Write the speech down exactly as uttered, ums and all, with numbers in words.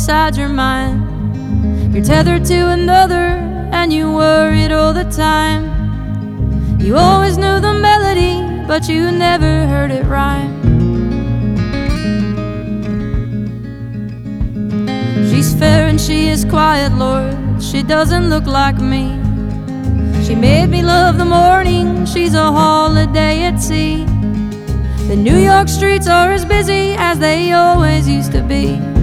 inside your mind. You're tethered to another and you worried all the time. You always knew the melody, but you never heard it rhyme. She's fair and she is quiet, Lord, she doesn't look like me. She made me love the morning, she's a holiday at sea. The New York streets are as busy as they always used to be.